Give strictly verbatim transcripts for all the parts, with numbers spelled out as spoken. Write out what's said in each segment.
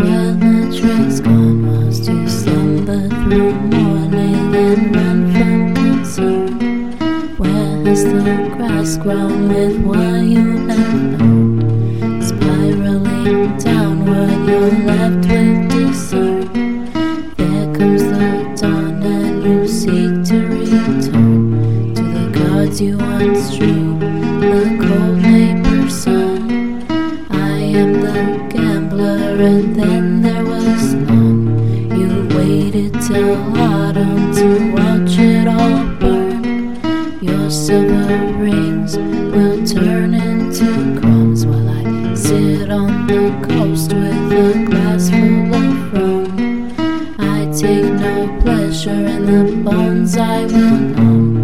Well, the train's gone whilst you slumber through morning and run from concern. Where has the grass grown with what you have owned? Spiraling downward, you're left with discern. There comes the dawn and you seek to return to the gods you once drew, the cold neighbor's son. I am the gambler and then there was none. You waited till autumn to watch it all burn. Your silver rings will turn into crumbs while I sit on the coast with a glass full of rum. I take no pleasure in the bones I will numb.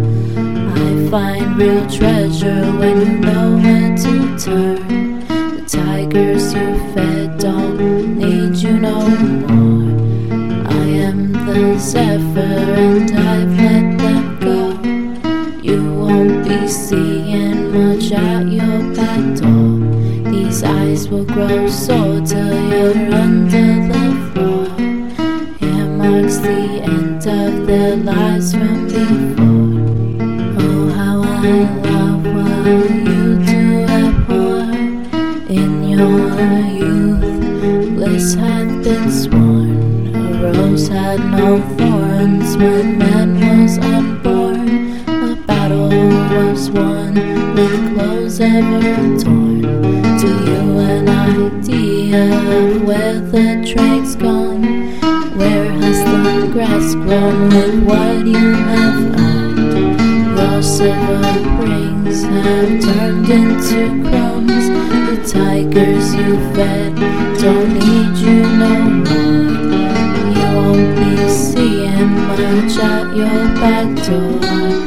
I find real treasure when you know when to turn. The tigers you fed don't need you no more. I am the zephyr and I've let them go. You won't be seeing much at your back door. These eyes will grow sore till you're under the floor. Here marks the end of their lives from before. Oh, how I love what you do abhor. In your youth, bliss hath been sworn. A rose had no thorns when man was unborn. A battle was won with clothes ever torn. To you an idea of where the train's gone. Where has the grass grown with what you have earned? Your silver rings have turned into crumbs. The tigers you fed don't need you no more. You won't be seeing much at your back door.